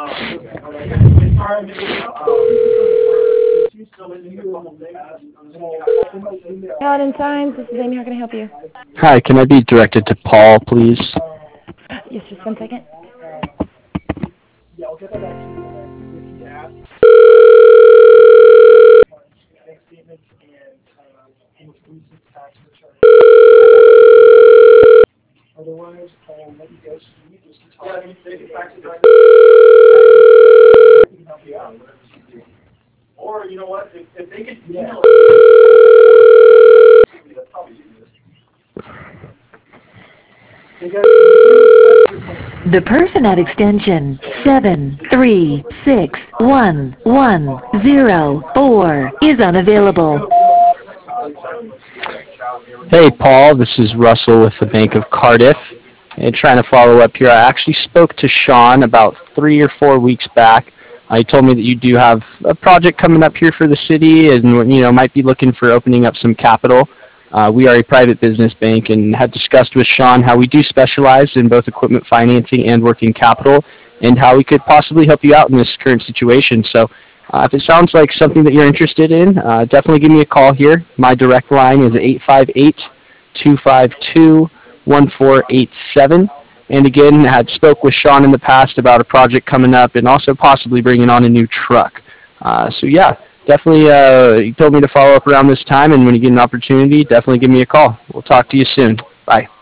Out in Signs, this is Amy. How can I help you? Hi, can I be directed to Paul, please? Yes, just 1 second. The person at extension 7361104 is unavailable. Hey, Paul, this is Russell with the Bank of Cardiff. And trying to follow up here, I actually spoke to Sean about 3 or 4 weeks back. He told me that you do have a project coming up here for the city, and might be looking for opening up some capital. We are a private business bank, and had discussed with Sean how we do specialize in both equipment financing and working capital, and how we could possibly help you out in this current situation. So, if it sounds like something that you're interested in, definitely give me a call here. My direct line is 858-252-1487. And again, I had spoke with Sean in the past about a project coming up and also possibly bringing on a new truck. So yeah, definitely he told me to follow up around this time, and when you get an opportunity, definitely give me a call. We'll talk to you soon. Bye.